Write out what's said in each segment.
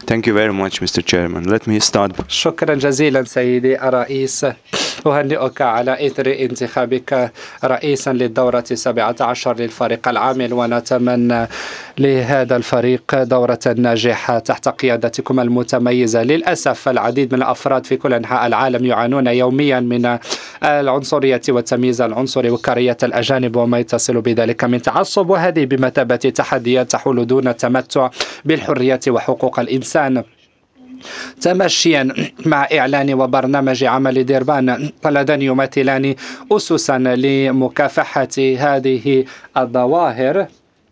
Thank you very much, Mr. Chairman. Let me start. شكرا جزيلا سيدي الرئيس. أهنئك على إثر انتخابك رئيسا للدورة 17 للفريق العامل، ونتمنى لهذا الفريق دورة ناجحة تحت قيادتكم المتميزة. للأسف العديد من الأفراد في كل أنحاء العالم يعانون يوميا من العنصرية والتمييز العنصري وكراهية الأجانب وما يتصل بذلك من تعصب، وهذه بمثابة تحديات تحول دون التمتع بالحريات وحقوق الإنسان. تمشيا مع إعلان وبرنامج عمل ديربان اللذان يمثلان أسسا لمكافحة هذه الظواهر،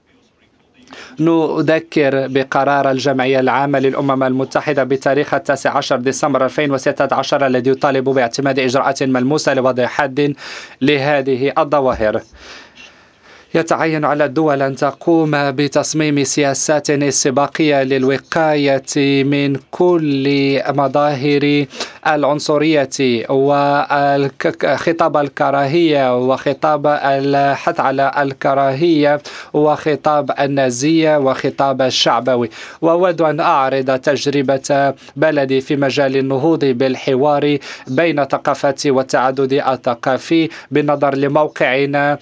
نذكر بقرار الجمعية العامة للأمم المتحدة بتاريخ 19 ديسمبر 2016 الذي يطالب باعتماد إجراءات ملموسة لوضع حد لهذه الظواهر. يتعين على الدول أن تقوم بتصميم سياسات استباقية للوقاية من كل مظاهر العنصرية وخطاب الكراهية وخطاب الحث على الكراهية وخطاب النازية وخطاب الشعبوي. وأود أن أعرض تجربة بلدي في مجال النهوض بالحوار بين ثقافات والتعدد الثقافي بالنظر لموقعنا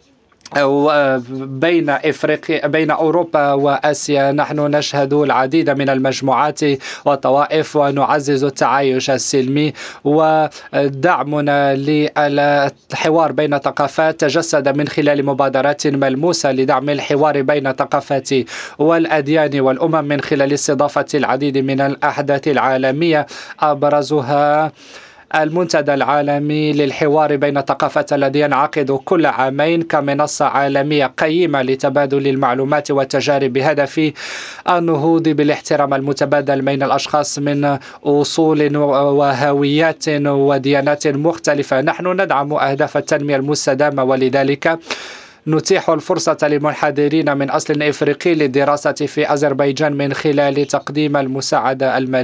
بين إفريقيا بين أوروبا وآسيا. نحن نشهد العديد من المجموعات والطوائف ونعزز التعايش السلمي، ودعمنا للحوار بين الثقافات تجسد من خلال مبادرات ملموسة لدعم الحوار بين الثقافات والأديان والأمم من خلال استضافة العديد من الأحداث العالمية، أبرزها المنتدى العالمي للحوار بين الثقافات الذي ينعقد كل عامين كمنصة عالمية قيمة لتبادل المعلومات والتجارب بهدف النهوض بالاحترام المتبادل بين الأشخاص من أصول وهويات وديانات مختلفة. نحن ندعم أهداف التنمية المستدامة، ولذلك نتيح الفرصة للمنحدرين من أصل إفريقي للدراسة في أذربيجان من خلال تقديم المساعدة المالية